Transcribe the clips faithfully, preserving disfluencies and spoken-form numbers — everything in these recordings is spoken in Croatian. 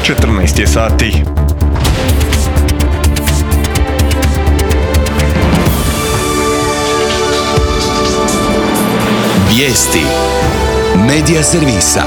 četrnaest je sati. Vijesti Medija servisa.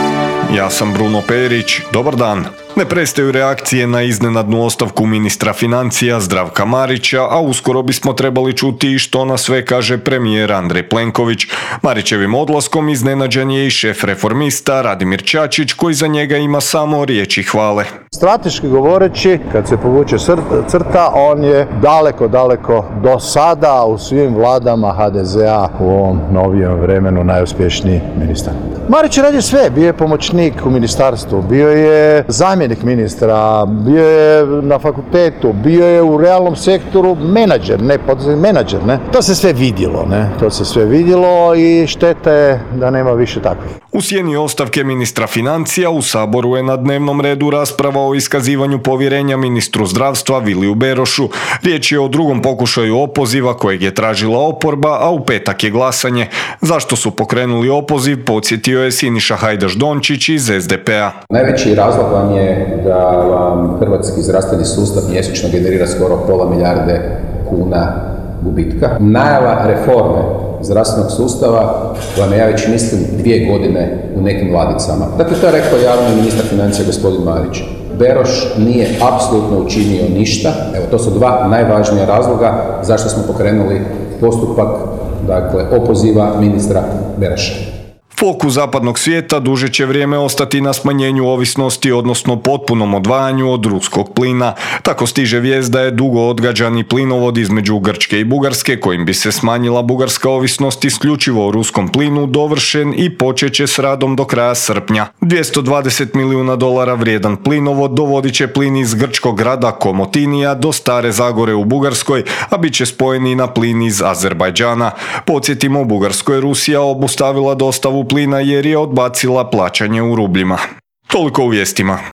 Ja sam Bruno Perić, dobar dan. Ne prestaju reakcije na iznenadnu ostavku ministra financija Zdravka Marića, a uskoro bismo trebali čuti i što na sve kaže premijer Andrej Plenković. Marićevim odlaskom iznenađen je i šef Reformista Radimir Čačić, koji za njega ima samo riječi hvale. Strateški govoreći, kad se povuče crta, on je daleko, daleko do sada u svim vladama ha de ze a u ovom novijem vremenu najuspješniji ministar. Marić je radio sve, bio je pomoćnik u ministarstvu, bio je zamjenik ministra, bio je na fakultetu, bio je u realnom sektoru menadžer, ne poduzetnik, menadžer, ne. To se sve vidjelo, ne. To se sve vidjelo i šteta je da nema više takvih. U sjeni ostavke ministra financija u Saboru je na dnevnom redu rasprava o iskazivanju povjerenja ministru zdravstva Viliju Berošu. Riječ je o drugom pokušaju opoziva kojeg je tražila oporba, a u petak je glasanje. Zašto su pokrenuli opoziv, podsjetio je Siniša Hajdaš Dončić iz es de pe a. Najveći razlog vam je da vam hrvatski zdravstveni sustav mjesečno generira skoro pola milijarde kuna gubitka. Najava reforme zdravstvenog sustava vam je, ja već mislim, dvije godine u nekim ladicama. Dakle, to je rekao javno ministar financija gospodin Marić. Beroš nije apsolutno učinio ništa. Evo, to su dva najvažnija razloga zašto smo pokrenuli postupak, dakle, opoziva ministra Beroša. Fokus zapadnog svijeta duže će vrijeme ostati na smanjenju ovisnosti, odnosno potpunom odvajanju od ruskog plina. Tako stiže vijest da je dugo odgađani plinovod između Grčke i Bugarske, kojim bi se smanjila bugarska ovisnost isključivo o ruskom plinu, dovršen i počeće s radom do kraja srpnja. dvjesto dvadeset milijuna dolara vrijedan plinovod dovodit će plin iz grčkog grada Komotinija do Stare Zagore u Bugarskoj, a bit će spojeni na plin iz Azerbajdžana. Podsjetimo, u Bugarskoj Rusija obustavila dostavu plina jer je odbacila plaćanje u rubljima. Toliko u vijestima.